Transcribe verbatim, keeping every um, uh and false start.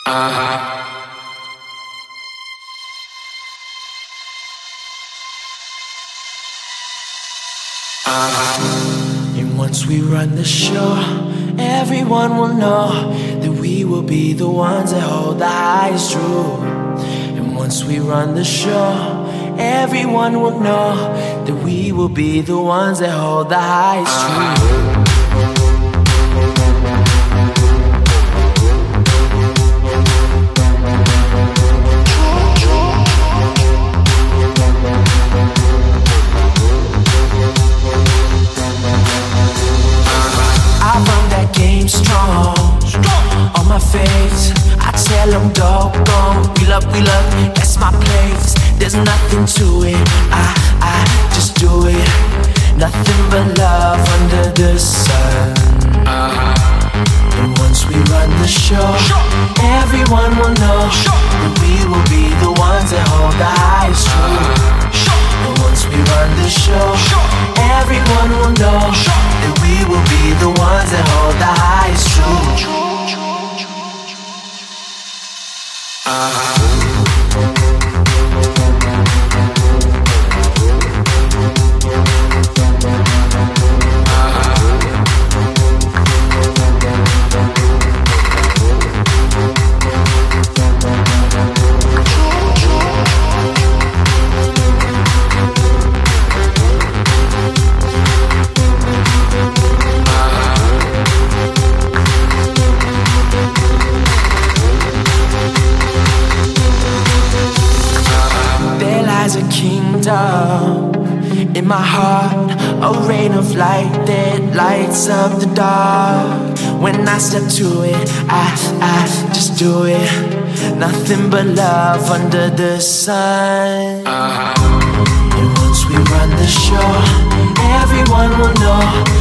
And once we run the show, everyone will know that we will be the ones that hold the highest truth. And once we run the show, everyone will know that we will be the ones that hold the highest truth. Strong, on my face, I tell them doggone, wheel up, wheel up, that's my place. There's nothing to it, I, I just do it. Nothing but love under the sun. And once we run the show, everyone will know that we will be the ones that hold the highest truth. And once we run the show, everyone will know that we will be the ones that hold the highest truth. A kingdom in my heart, a rain of light that lights up the dark. When I step to it, I, I just do it. Nothing but love under the sun. And once we run the show, everyone will know